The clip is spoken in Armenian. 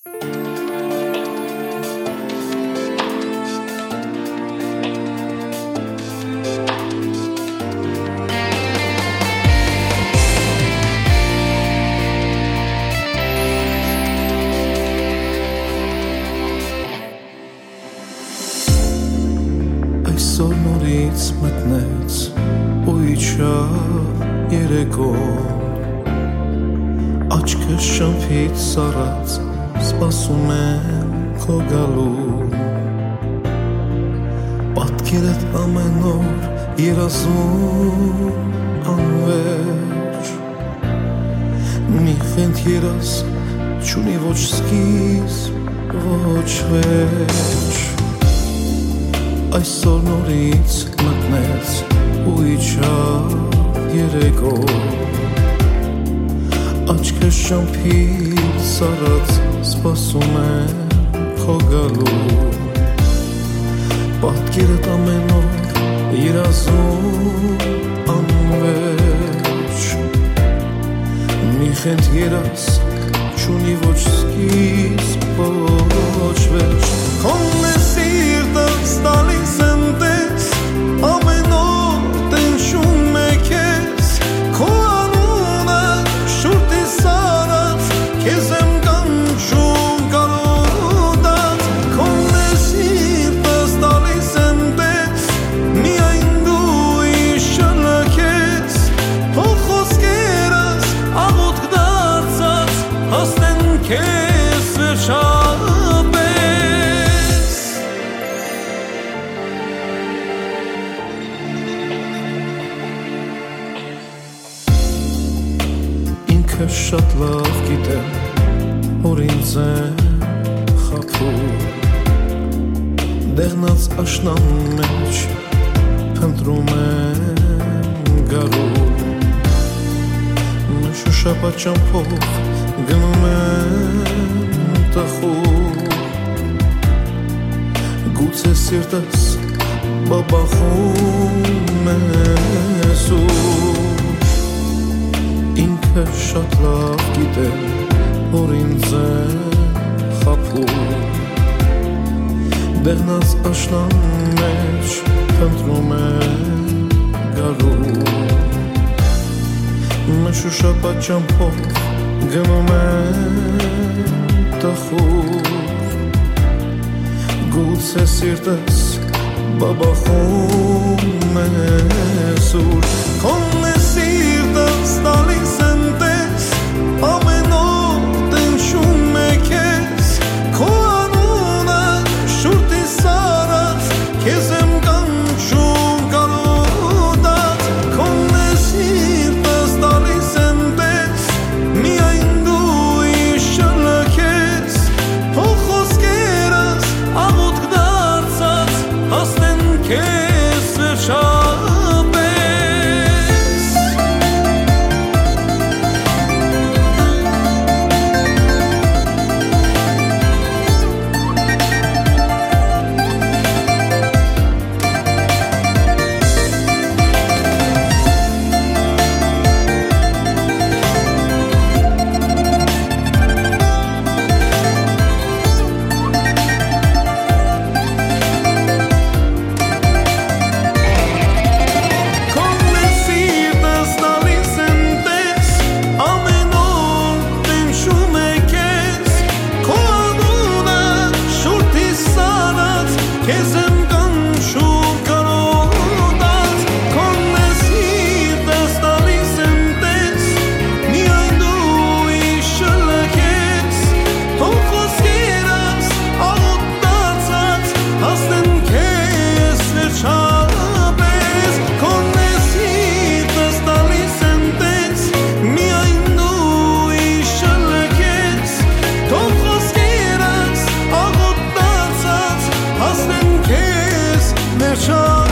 Այսօր նորից մտնեց ու իջավ երեկոն, աչքս շամփից սառած սպասում եմ քո գալու, պատկերդ ամեն օր երազում անվերջ, մի խենթ երազ չունի ոչ սկիզբ, ոչ վերջ. Այսօր նորից մտնեց ու իջավ երեկո, աչքս շամփից սառած սպասում եմ քո գալու, պատկերդ ամեն օր երազում անվերջ, մի խենթ երազ չունի ոչ սկիզբ, ոչ վերջ. Քոնն է սիրտս տալիս եմ տես, ամեն օր տենչում է քեզ, քո անունը շուրտիս արած, քեզ եմ կանչում կարոտած. Քոնն է սիրտս տալիս եմ տես, միայն դու իշը լքես, թող խոսքերս աղոթք դարձած, հասնեն քեզ վերջապես. Ինքը շատ լավ գիտեմ, որ ինձ եմ խաբում, դեղնած աշնան մեջ փնտրում եմ գարու, շշապա ճամփով գնում եմ տխուր, գուցե սիրտս բաբախում է սուր. Ինքը շատ լավ գիտեմ, որ ինձ եմ խաբում, դեղնած աշնան մեջ փնտրում եմ գարու, շշապա ճամփով գնում եմ տխուր, գուցե սիրտս բաբախում է սուր. Քոնն է սիրտս տալիս եմ տես, ամեն օր տենչում է քեզ, քո անունը շուրտիս արած, քեզ եմ կանչում կարոտած. Քոնն է սիրտս տալիս եմ տես, միայն դու իշը լքես, թող խոսքերս աղոթք դարձած, հասնեն քեզ վերջապես. Show